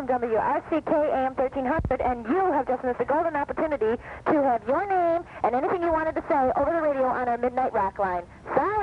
WRCK AM 1300, and you have just missed a golden opportunity to have your name and anything you wanted to say over the radio on our Midnight Rock line. Sorry.